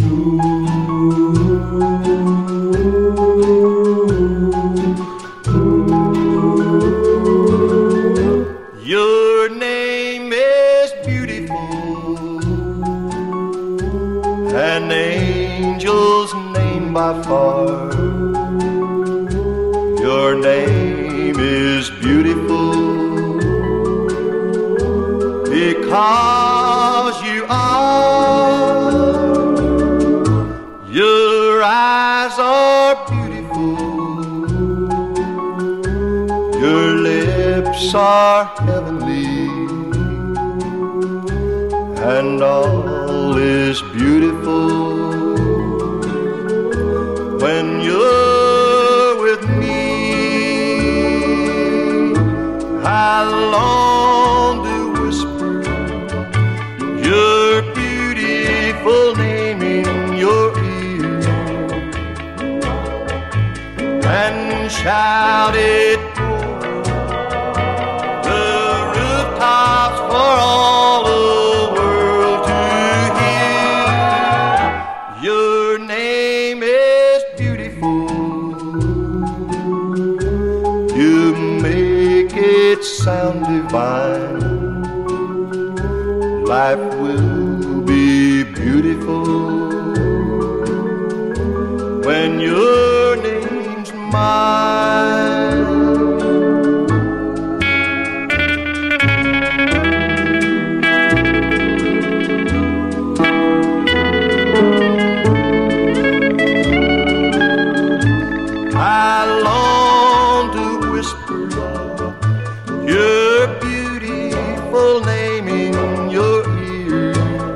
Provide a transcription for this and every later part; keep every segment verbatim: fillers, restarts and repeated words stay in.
Your name is beautiful, an angel's name by far. Your name is beautiful because you are. Your eyes are beautiful, your lips are heavenly, and all is beautiful when you're with me. I long to whisper your beautiful name in your ear and shout it for all the world to hear. Your name is beautiful, you make it sound divine. Life will be beautiful when your name's mine. I long to whisper your beautiful name in your ear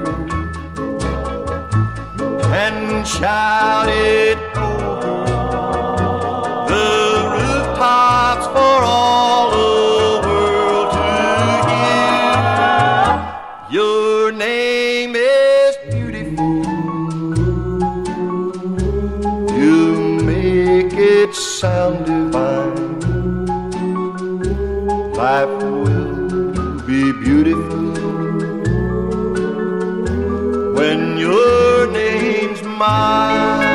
and shout it over the rooftops for all the world to hear. Your name is beautiful, you make it sound divine. Life will be beautiful when your name's mine.